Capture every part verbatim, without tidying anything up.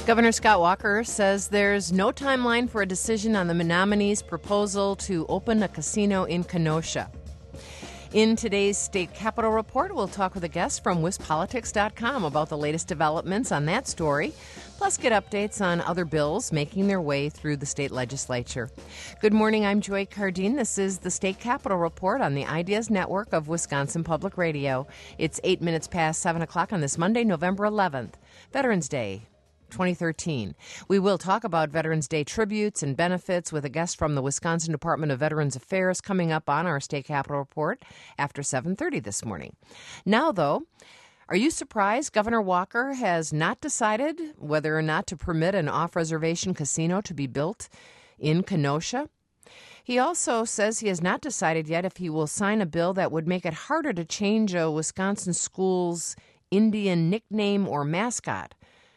Governor Scott Walker says there's no timeline for a decision on the Menominee's proposal to open a casino in Kenosha. In today's State Capitol Report, we'll talk with a guest from Wis Politics dot com about the latest developments on that story, plus get updates on other bills making their way through the state legislature. Good morning, I'm Joy Cardine. This is the State Capitol Report on the Ideas Network of Wisconsin Public Radio. It's eight minutes past seven o'clock on this Monday, November eleventh, Veterans Day twenty thirteen. We will talk about Veterans Day tributes and benefits with a guest from the Wisconsin Department of Veterans Affairs coming up on our State Capitol Report after seven thirty this morning. Now, though, are you surprised Governor Walker has not decided whether or not to permit an off-reservation casino to be built in Kenosha? He also says he has not decided yet if he will sign a bill that would make it harder to change a Wisconsin school's Indian nickname or mascot.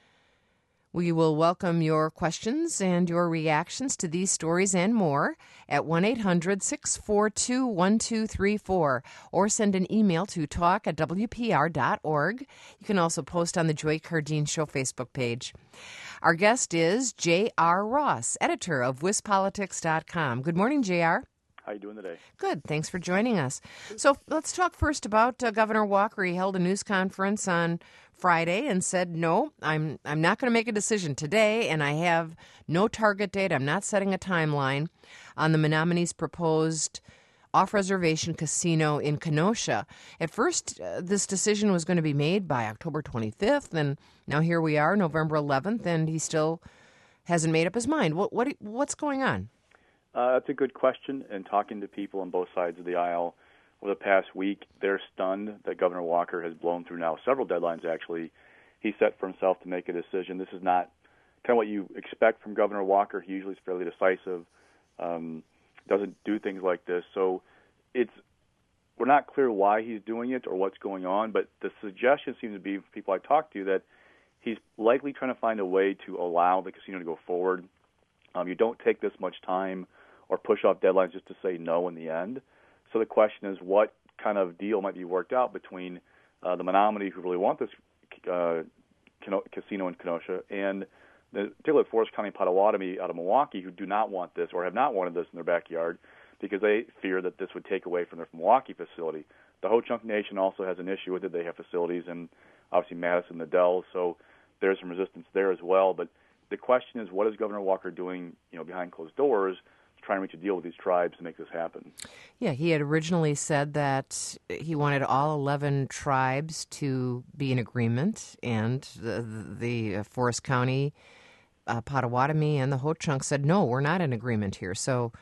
We will welcome your questions and your reactions to these stories and more at one eight hundred six four two one two three four or send an email to talk at w p r dot org. You can also post on the Joy Cardine Show Facebook page. Our guest is J R. Ross, editor of Wis Politics dot com. Good morning, J R. How are you doing today? Good. Thanks for joining us. So let's talk first about uh, Governor Walker. He held a news conference on Friday and said, no, I'm I'm not going to make a decision today, and I have no target date. I'm not setting a timeline on the Menominee's proposed off-reservation casino in Kenosha. At first, uh, this decision was going to be made by October twenty-fifth, and now here we are, November eleventh, and he still hasn't made up his mind. What what what's going on? Uh, that's a good question, and talking to people on both sides of the aisle over the past week, they're stunned that Governor Walker has blown through now several deadlines, actually. He set for himself to make a decision. This is not kind of what you expect from Governor Walker. He usually is fairly decisive, um, doesn't do things like this. So it's we're not clear why he's doing it or what's going on, but the suggestion seems to be, from people I talked to, that he's likely trying to find a way to allow the casino to go forward. Um, you don't take this much time or push off deadlines just to say no in the end. So the question is, what kind of deal might be worked out between uh, the Menominee, who really want this uh, casino in Kenosha, and the particularly Forest County Potawatomi out of Milwaukee, who do not want this or have not wanted this in their backyard because they fear that this would take away from their Milwaukee facility. The Ho-Chunk Nation also has an issue with it. They have facilities in, obviously, Madison, the Dells, so there's some resistance there as well. But the question is, what is Governor Walker doing, you know, behind closed doors, trying to reach a deal with these tribes to make this happen? Yeah, he had originally said that he wanted all eleven tribes to be in agreement, and the, the Forest County, uh, Potawatomi, and the Ho-Chunk said, no, we're not in agreement here. So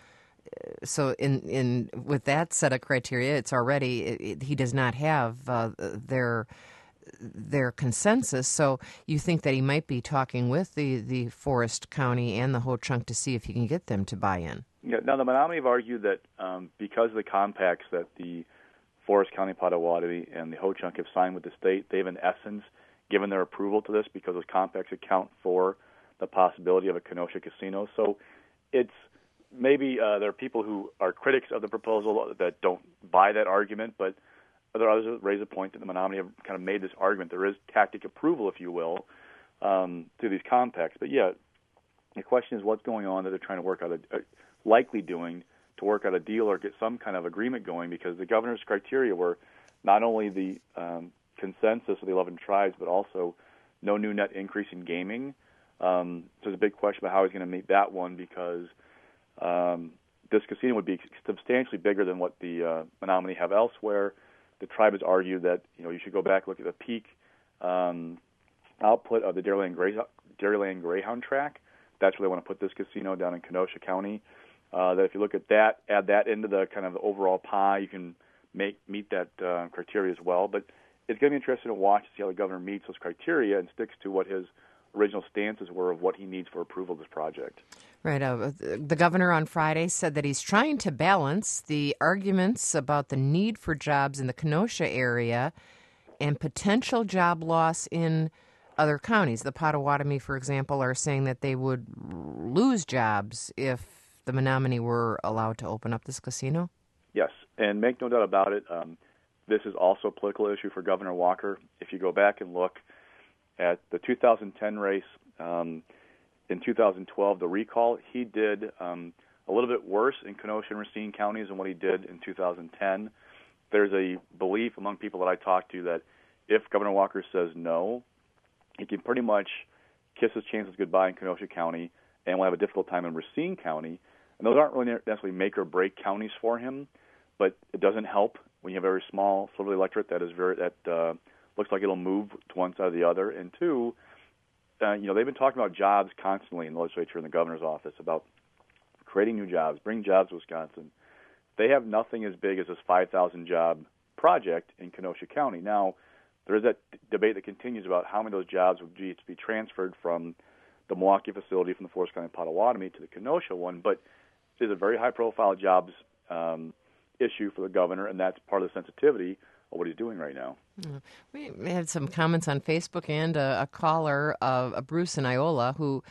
so in, in with that set of criteria, it's already, it, it, he does not have uh, their their consensus. So you think that he might be talking with the, the Forest County and the Ho-Chunk to see if he can get them to buy in. Yeah. Now, the Menominee have argued that um, because of the compacts that the Forest County Potawatomi and the Ho-Chunk have signed with the state, they've in essence given their approval to this because those compacts account for the possibility of a Kenosha casino. So it's maybe uh, there are people who are critics of the proposal that don't buy that argument, but there are others that raise a point that the Menominee have kind of made this argument. There is tactic approval, if you will, um, to these compacts. But, yeah, the question is what's going on that they're trying to work out, a, a, likely doing to work out a deal or get some kind of agreement going, because the governor's criteria were not only the um, consensus of the eleven tribes, but also no new net increase in gaming. Um, so there's a big question about how he's going to meet that one, because um, this casino would be substantially bigger than what the uh, Menominee have elsewhere. The tribe has argued that, you know, you should go back and look at the peak um, output of the Dairyland, Grey, Dairyland Greyhound track. That's where they want to put this casino, down in Kenosha County. Uh, that if you look at that, add that into the kind of the overall pie, you can make meet that uh, criteria as well. But it's going to be interesting to watch to see how the governor meets those criteria and sticks to what his original stances were of what he needs for approval of this project. Right. Uh, the governor on Friday said that he's trying to balance the arguments about the need for jobs in the Kenosha area and potential job loss in other counties. The Potawatomi, for example, are saying that they would lose jobs if the Menominee were allowed to open up this casino. Yes, and make no doubt about it, um, this is also a political issue for Governor Walker. If you go back and look at the two thousand ten race um, in two thousand twelve, the recall, he did um, a little bit worse in Kenosha and Racine counties than what he did in two thousand ten. There's a belief among people that I talk to that if Governor Walker says no, he can pretty much kiss his chances goodbye in Kenosha County and will have a difficult time in Racine County. And those aren't really necessarily make or break counties for him, but it doesn't help when you have a very small sliver of the electorate that is very that uh, looks like it'll move to one side or the other. And two, uh, you know, they've been talking about jobs constantly in the legislature and the governor's office about creating new jobs, bringing jobs to Wisconsin. They have nothing as big as this five thousand job project in Kenosha County. Now, there is that debate that continues about how many of those jobs would be to be transferred from the Milwaukee facility from the Forest County Potawatomi to the Kenosha one, but it is a very high-profile jobs um, issue for the governor, and that's part of the sensitivity of what he's doing right now. We had some comments on Facebook and a, a caller, uh, a Bruce in Iola, who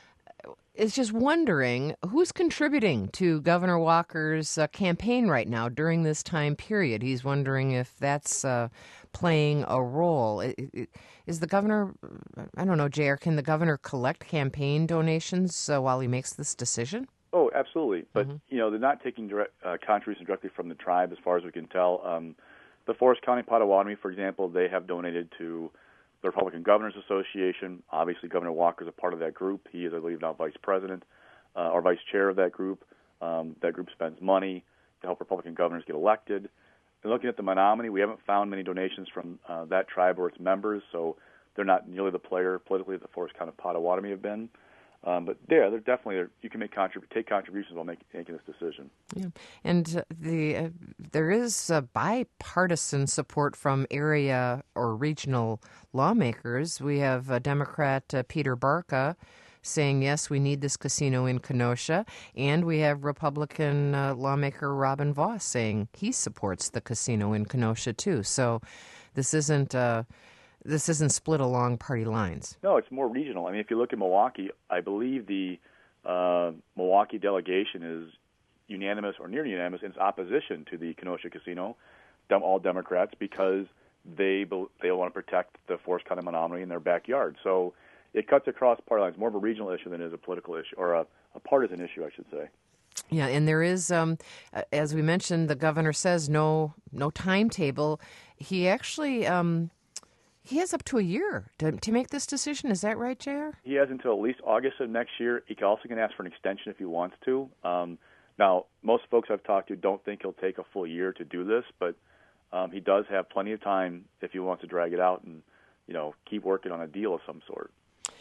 is just wondering who's contributing to Governor Walker's uh, campaign right now during this time period. He's wondering if that's uh, playing a role. It, it, is the governor, I don't know, J R, can the governor collect campaign donations uh, while he makes this decision? Oh, absolutely. But, Mm-hmm. you know, they're not taking direct uh, contributions directly from the tribe as far as we can tell. Um, the Forest County Potawatomi, for example, they have donated to the Republican Governors Association. Obviously, Governor Walker is a part of that group. He is, I believe, now vice president uh, or vice chair of that group. Um, that group spends money to help Republican governors get elected. And looking at the Menominee, we haven't found many donations from uh, that tribe or its members, so they're not nearly the player politically that the Forest County Potawatomi have been. Um, but yeah, they're definitely you can make contrib- take contributions while make, making this decision. Yeah, and uh, the uh, there is uh, bipartisan support from area or regional lawmakers. We have uh, Democrat uh, Peter Barca saying yes, we need this casino in Kenosha, and we have Republican uh, lawmaker Robin Voss saying he supports the casino in Kenosha too. So this isn't. Uh, This isn't split along party lines. No, it's more regional. I mean, if you look at Milwaukee, I believe the uh, Milwaukee delegation is unanimous or near unanimous in its opposition to the Kenosha Casino, all Democrats, because they they want to protect the Forest County Menominee in their backyard. So it cuts across party lines, more of a regional issue than it is a political issue, or a, a partisan issue, I should say. Yeah, and there is, um, as we mentioned, the governor says no no timetable. He actually... Um, He has up to a year to, to make this decision. Is that right, J R? He has until at least August of next year. He can also can ask for an extension if he wants to. Um, now, most folks I've talked to don't think he'll take a full year to do this, but um, he does have plenty of time if he wants to drag it out and, you know, keep working on a deal of some sort.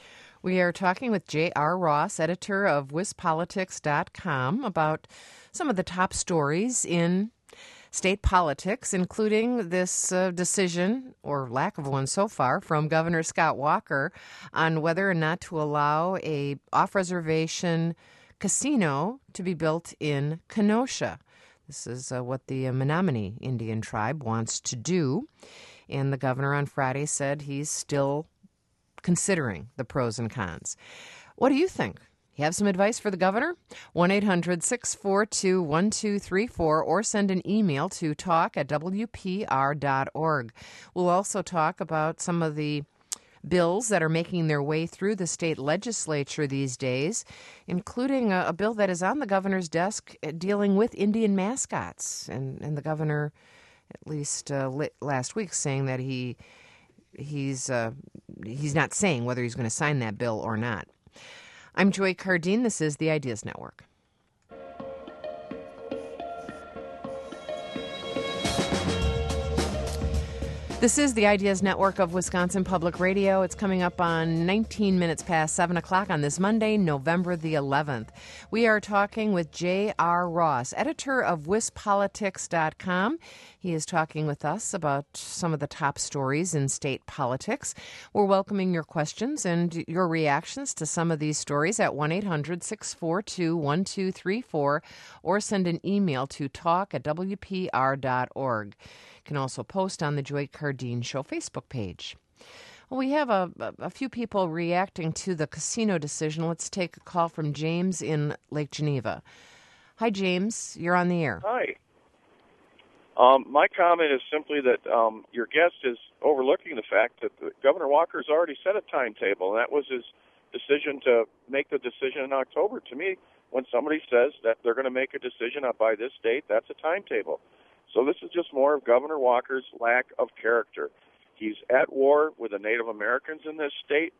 We are talking with J R. Ross, editor of Wis Politics dot com, about some of the top stories in state politics, including this uh, decision, or lack of one so far, from Governor Scott Walker on whether or not to allow a off-reservation casino to be built in Kenosha. This is uh, what the uh, Menominee Indian tribe wants to do. And the governor on Friday said he's still considering the pros and cons. What do you think? You have some advice for the governor? one eight hundred six four two one two three four or send an email to talk at w p r dot org. We'll also talk about some of the bills that are making their way through the state legislature these days, including a, a bill that is on the governor's desk dealing with Indian mascots. And, and the governor, at least uh, last week, saying that he he's uh, he's not saying whether he's going to sign that bill or not. I'm Joy Cardine. This is the Ideas Network. This is the Ideas Network of Wisconsin Public Radio. It's coming up on nineteen minutes past seven o'clock on this Monday, November the eleventh. We are talking with J R. Ross, editor of Wis Politics dot com. He is talking with us about some of the top stories in state politics. We're welcoming your questions and your reactions to some of these stories at one eight hundred six four two one two three four or send an email to talk at w p r dot org. You can also post on the Joy Cardine Show Facebook page. Well, we have a, a few people reacting to the casino decision. Let's take a call from James in Lake Geneva. Hi, James. You're on the air. Hi. Um, my comment is simply that um, your guest is overlooking the fact that the, Governor Walker's already set a timetable, and that was his decision to make the decision in October. To me, when somebody says that they're going to make a decision by this date, that's a timetable. So this is just more of Governor Walker's lack of character. He's at war with the Native Americans in this state.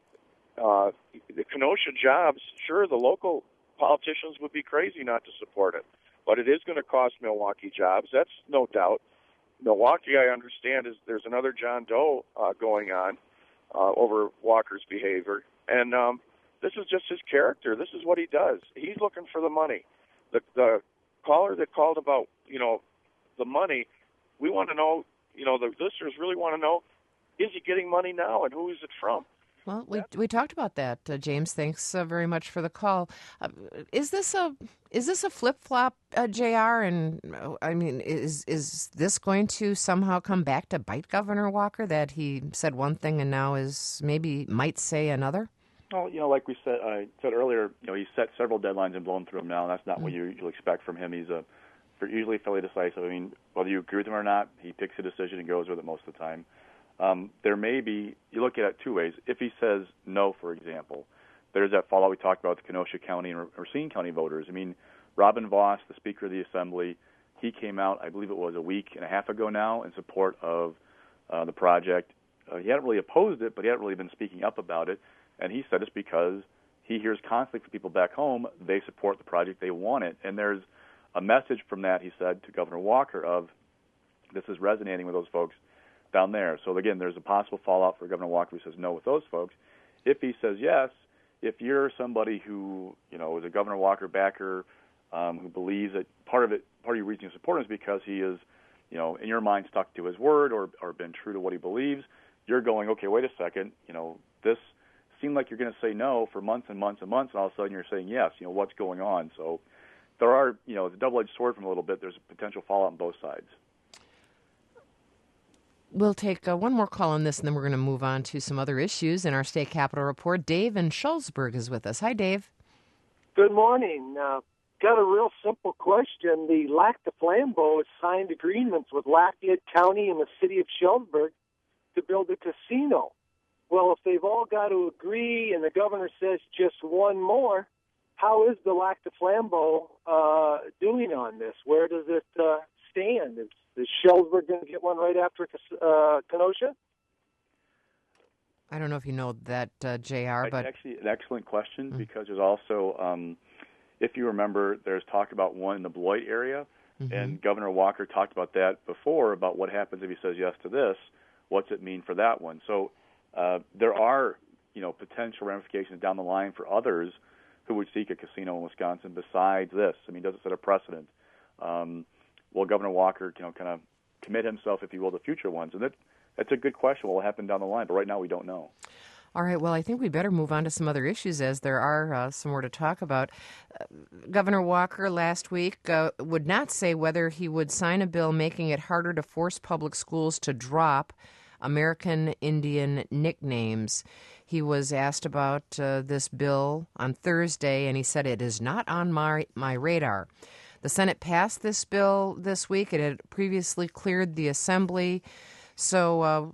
Uh, the Kenosha jobs, sure, the local politicians would be crazy not to support it, but it is going to cost Milwaukee jobs. That's no doubt. Milwaukee, I understand, is there's another John Doe uh, going on uh, over Walker's behavior, and um, this is just his character. This is what he does. He's looking for the money. The, the caller that called about, you know, the money, we want to know, you know, the listeners really want to know, is he getting money now, and who is it from? Well, we we talked about that, uh, James. Thanks uh, very much for the call. Uh, is this a is this a flip flop, uh, J R? And uh, I mean, is is this going to somehow come back to bite Governor Walker that he said one thing and now is maybe might say another? Well, you know, like we said, I said earlier, you know, he's set several deadlines and blown through them now. And that's not mm-hmm. what you usually expect from him. He's a usually fairly decisive. I mean, whether you agree with him or not, he picks a decision and goes with it most of the time. Um, there may be, you look at it two ways. If he says no, for example, there's that fallout we talked about with the Kenosha County and Racine County voters. I mean, Robin Voss, the Speaker of the Assembly, he came out, I believe it was a week and a half ago now, in support of uh, the project. Uh, he hadn't really opposed it, but he hadn't really been speaking up about it. And he said it's because he hears constantly from people back home, they support the project, they want it. And there's a message from that, he said, to Governor Walker of this is resonating with those folks down there. So again, there's a possible fallout for Governor Walker who says no with those folks. If he says yes, if you're somebody who, you know, is a Governor Walker backer, um, who believes that part of it, part of your reason to support him is because he is, you know, in your mind stuck to his word or, or been true to what he believes, you're going, okay, wait a second, you know, this seemed like you're going to say no for months and months and months, and all of a sudden you're saying yes. You know, what's going on? So there are, you know, it's a double-edged sword from a little bit. There's a potential fallout on both sides. We'll take uh, one more call on this, and then we're going to move on to some other issues in our State Capitol Report. Dave in Schulzburg is with us. Hi, Dave. Good morning. Uh, got a real simple question. The Lac du Flambeau has signed agreements with Lafayette County and the city of Schulzburg to build a casino. Well, if they've all got to agree and the governor says just one more, how is the Lac du Flambeau uh, doing on this? Where does it uh, stand? Is, is Schulzburg going to get one right after uh, Kenosha? I don't know if you know that, uh, J R, but... Actually, an excellent question, mm-hmm. because there's also, um, if you remember, there's talk about one in the Beloit area, mm-hmm. and Governor Walker talked about that before, about what happens if he says yes to this, what's it mean for that one. So uh, there are, you know, potential ramifications down the line for others who would seek a casino in Wisconsin besides this. I mean, does it set a precedent? Um, will Governor Walker, you know, kind of commit himself, if you will, to future ones? And that, that's a good question. What will happen down the line? But right now we don't know. All right. Well, I think we better move on to some other issues, as there are uh, some more to talk about. Uh, Governor Walker last week uh, would not say whether he would sign a bill making it harder to force public schools to drop American Indian nicknames. He was asked about uh, this bill on Thursday, and he said, it is not on my, my radar. The Senate passed this bill this week. It had previously cleared the Assembly. So uh,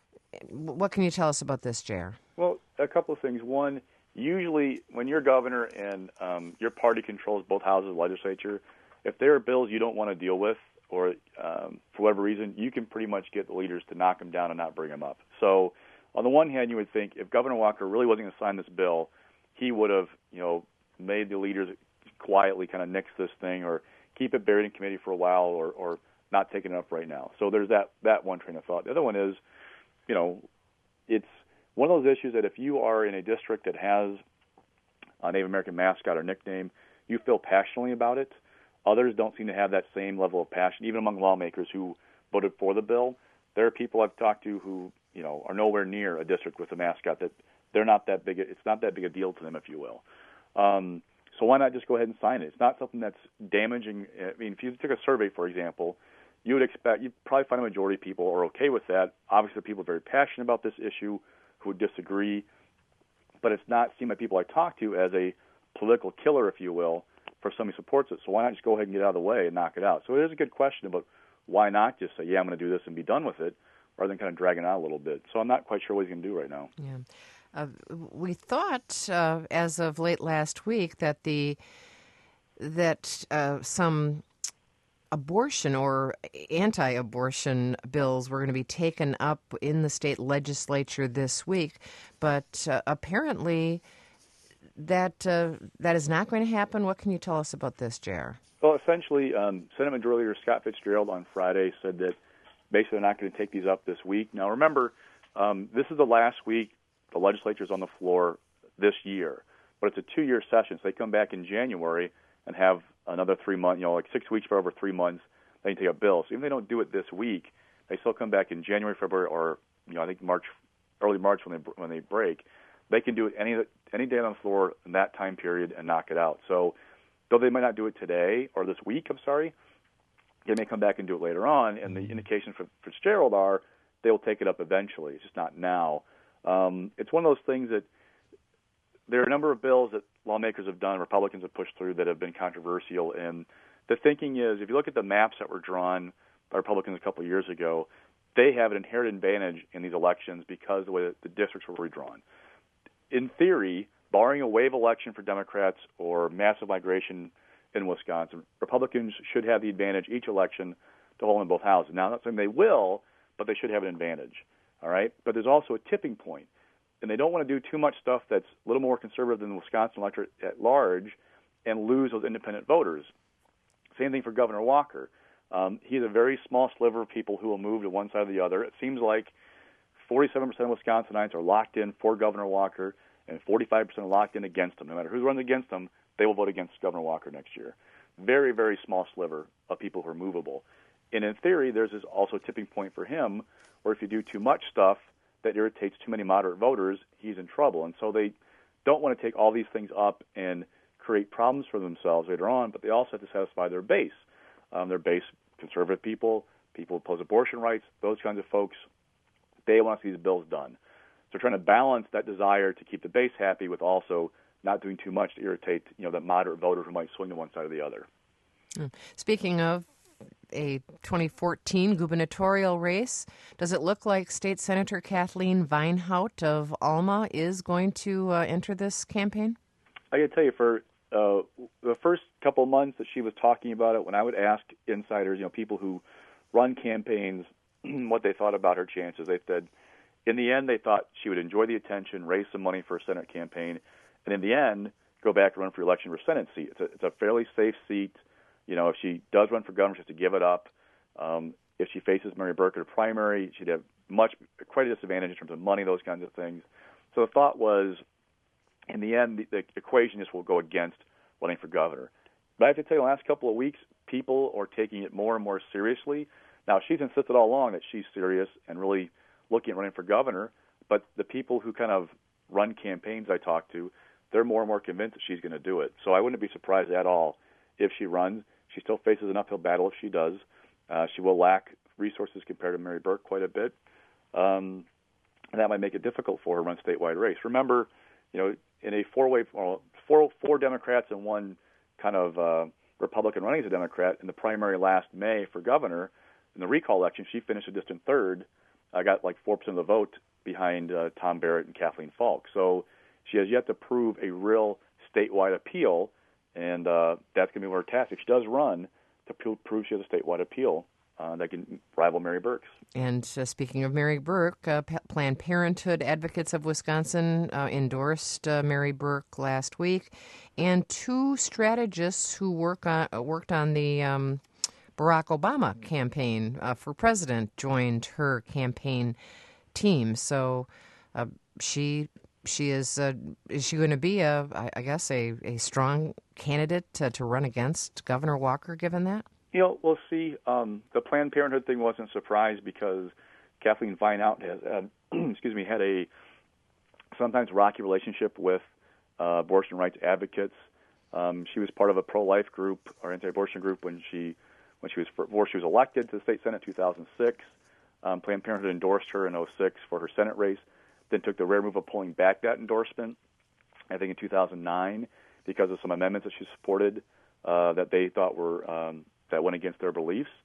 what can you tell us about this, J R? Well, a couple of things. One, usually when you're governor and um, your party controls both houses of the legislature, if there are bills you don't want to deal with, or um, for whatever reason, you can pretty much get the leaders to knock them down and not bring them up. So on the one hand, you would think if Governor Walker really wasn't going to sign this bill, he would have, you know, made the leaders quietly kind of nix this thing or keep it buried in committee for a while or, or not take it up right now. So there's that, that one train of thought. The other one is, you know, it's one of those issues that if you are in a district that has a Native American mascot or nickname, you feel passionately about it. Others don't seem to have that same level of passion, even among lawmakers who voted for the bill. There are people I've talked to who, you know, are nowhere near a district with a mascot that they're not that big. It's not that big a deal to them, if you will. Um, so why not just go ahead and sign it? It's not something that's damaging. I mean, if you took a survey, for example, you would expect you'd probably find a majority of people are okay with that. Obviously, people are very passionate about this issue who would disagree, but it's not seen by people I talk to as a political killer, if you will, for somebody who supports it. So why not just go ahead and get it out of the way and knock it out? So it is a good question about why not just say, yeah, I'm going to do this and be done with it, rather than kind of dragging it out a little bit. So I'm not quite sure what he's going to do right now. Yeah. Uh, we thought, uh, as of late last week, that the that uh, some abortion or anti-abortion bills were going to be taken up in the state legislature this week, but uh, apparently that uh, that is not going to happen. What can you tell us about this, J R? Well, essentially, um, Senate Majority Leader Scott Fitzgerald on Friday said that basically they're not going to take these up this week. Now, remember, um, this is the last week the legislature's on the floor this year, but it's a two-year session, so they come back in January and have another three months, you know, like six weeks for over three months, they can take up bills. So even if they don't do it this week, they still come back in January, February, or, you know, I think March, early March when they when they break. They can do it any any day on the floor in that time period and knock it out. So though they might not do it today or this week, I'm sorry, they may come back and do it later on. And the indications for Fitzgerald are they will take it up eventually. It's just not now. Um, it's one of those things that there are a number of bills that lawmakers have done, Republicans have pushed through that have been controversial. And the thinking is, if you look at the maps that were drawn by Republicans a couple of years ago, they have an inherent advantage in these elections because of the way that the districts were redrawn. In theory, barring a wave election for Democrats or massive migration in Wisconsin, Republicans should have the advantage each election to hold in both houses. Now, I'm not saying they will, but they should have an advantage. All right? But there's also a tipping point, and they don't want to do too much stuff that's a little more conservative than the Wisconsin electorate at large and lose those independent voters. Same thing for Governor Walker. Um, he's a very small sliver of people who will move to one side or the other. It seems like forty-seven percent of Wisconsinites are locked in for Governor Walker, and forty-five percent are locked in against him. No matter who runs against him, they will vote against Governor Walker next year. Very, very small sliver of people who are movable. And in theory, there's this also a tipping point for him where if you do too much stuff that irritates too many moderate voters, he's in trouble. And so they don't want to take all these things up and create problems for themselves later on, but they also have to satisfy their base. Um, their base, conservative people, people who oppose abortion rights, those kinds of folks, they want to see these bills done. So trying to balance that desire to keep the base happy with also not doing too much to irritate, you know, that moderate voter who might swing to one side or the other. Speaking of a twenty fourteen gubernatorial race, does it look like State Senator Kathleen Vinehout of Alma is going to uh, enter this campaign? I got to tell you, for uh, the first couple of months that she was talking about it, when I would ask insiders, you know, people who run campaigns, what they thought about her chances, they said, in the end, they thought she would enjoy the attention, raise some money for a Senate campaign, and in the end, go back and run for election for a Senate seat. It's a, it's a fairly safe seat. You know, if she does run for governor, she has to give it up. Um, if she faces Mary Burke in a primary, she'd have much, quite a disadvantage in terms of money, those kinds of things. So the thought was, in the end, the, the equation just will go against running for governor. But I have to tell you, the last couple of weeks, people are taking it more and more seriously. Now, she's insisted all along that she's serious and really looking at running for governor, but the people who kind of run campaigns I talk to, they're more and more convinced that she's going to do it. So I wouldn't be surprised at all if she runs. She still faces an uphill battle if she does. Uh, she will lack resources compared to Mary Burke quite a bit, um, and that might make it difficult for her to run a statewide race. Remember, you know, in a four-way, well, four, four Democrats and one kind of uh, Republican running as a Democrat in the primary last May for governor, in the recall election, she finished a distant third. I got like four percent of the vote behind uh, Tom Barrett and Kathleen Falk. So she has yet to prove a real statewide appeal, and uh, that's going to be her task. If she does run, to pro- prove she has a statewide appeal uh, that can rival Mary Burke's. And uh, speaking of Mary Burke, uh, P- Planned Parenthood Advocates of Wisconsin uh, endorsed uh, Mary Burke last week, and two strategists who work on uh, worked on the um, Barack Obama campaign uh, for president joined her campaign team. So uh, she she is uh, is she going to be a I, I guess a, a strong candidate to, to run against Governor Walker? Given that, you know, we'll see. Um, the Planned Parenthood thing wasn't a surprise because Kathleen Vinehout has had, excuse me had a sometimes rocky relationship with uh, abortion rights advocates. Um, she was part of a pro-life group or anti-abortion group when she. When she was before she was elected to the state senate in two thousand six, um, Planned Parenthood endorsed her in oh six for her Senate race, then took the rare move of pulling back that endorsement, I think in two thousand nine, because of some amendments that she supported uh, that they thought were um, that went against their beliefs.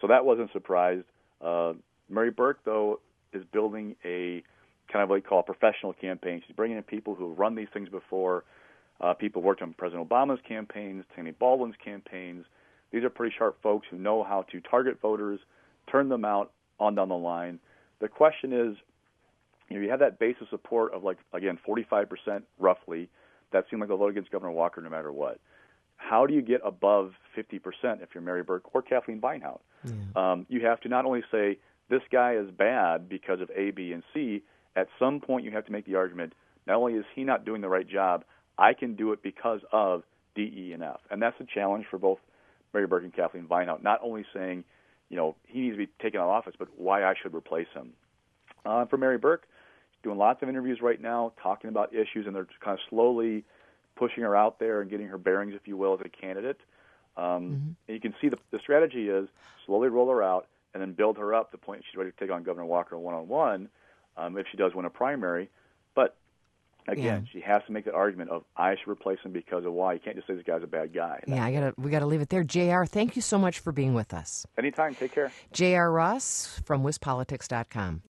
So that wasn't surprised. Uh, Mary Burke, though, is building a kind of what you call a professional campaign. She's bringing in people who have run these things before. Uh, people worked on President Obama's campaigns, Tammy Baldwin's campaigns. These are pretty sharp folks who know how to target voters, turn them out on down the line. The question is, you know, you have that base of support of, like, again, forty-five percent roughly. That seemed like a vote against Governor Walker no matter what. How do you get above fifty percent if you're Mary Burke or Kathleen Beinhout? Yeah. Um, you have to not only say, this guy is bad because of A, B, and C. At some point you have to make the argument, not only is he not doing the right job, I can do it because of D, E, and F. And that's a challenge for both Mary Burke and Kathleen Beinhout, not only saying, you know, he needs to be taken out of office, but why I should replace him. Uh, for Mary Burke, she's doing lots of interviews right now, talking about issues, and they're kind of slowly pushing her out there and getting her bearings, if you will, as a candidate. Um, mm-hmm. And you can see the, the strategy is slowly roll her out and then build her up to the point she's ready to take on Governor Walker one-on-one um, if she does win a primary. But again, yeah. she has to make the argument of, I should replace him because of why. You can't just say this guy's a bad guy. Yeah, I gotta, we got to leave it there. J R, thank you so much for being with us. Anytime. Take care. J R Ross from Wis Politics dot com.